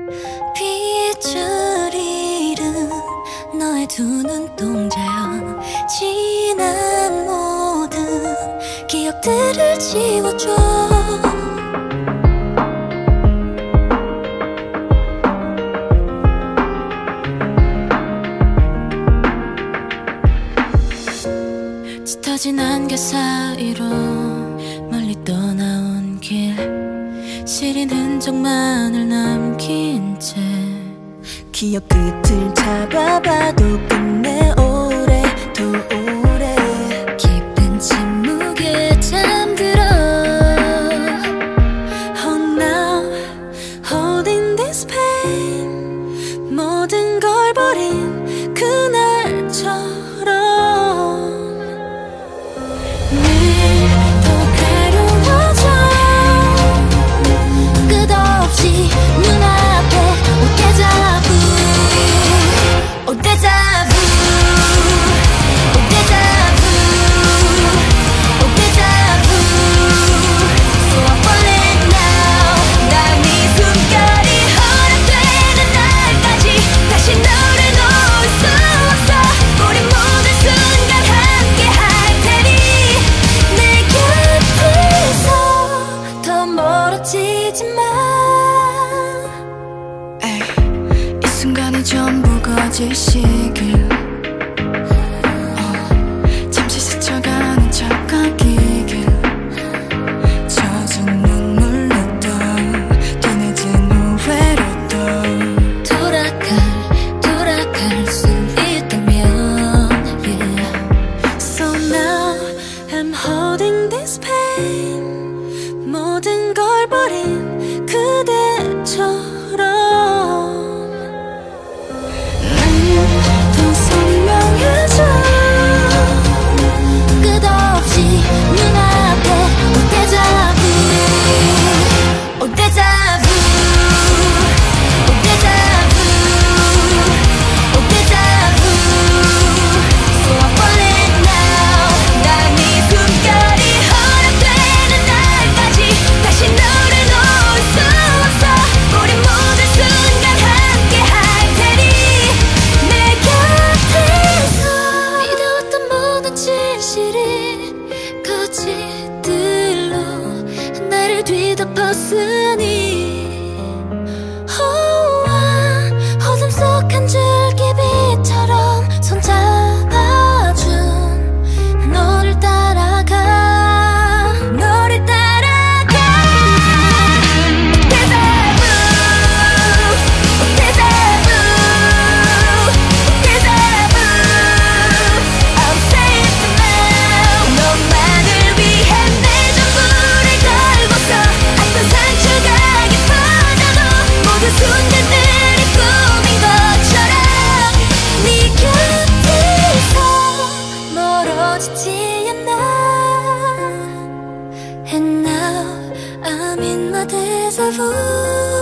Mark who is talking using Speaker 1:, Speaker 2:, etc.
Speaker 1: 빛을 잃은 너의 두 눈동자여, 지난 모든 기억들을 지워줘. 짙어진 안개 사이로 멀리 떠나온 길, 시린 흔적만을 남긴 채 기억 끝을 잡아봐도 끝내 오래 더 오래 깊은 침묵에 잠들어. Oh now holding this pain, 모든 걸 버린 그날처럼 이 순간이 전부 거짓이길, 잠시 스쳐가는 척하기길, 젖은 눈물로 또 뒤늦은 후회로 또 돌아갈 수 있다면, yeah. So now I'm holding this pain, 모든 걸 버린 그대처럼 더 선명해져. 끝없이 눈앞에 올 데자부, 올 데자부, 올 데자부, 올 데자부. So I'm falling now. 난 이 숨결이 허락되는 날까지 다시 너를 놓을 수 없어. 우리 모든 순간 함께 할 테니 내 곁에서. 믿어왔던 모든 진실이 거짓들로 나를 뒤덮었으니, 어둠 속 한 줄기빛처럼 손잡아준 너를 따라가, 너를 따라가. 데자부, 데자부, 데자부. I'm safe now. 너만을 위해 내 전부를 걸고서 아픈 상처가 깊어져도 모든 순간들이 꿈인 것처럼 네 곁에서 멀어지지 않아. And now I'm in my deja vu.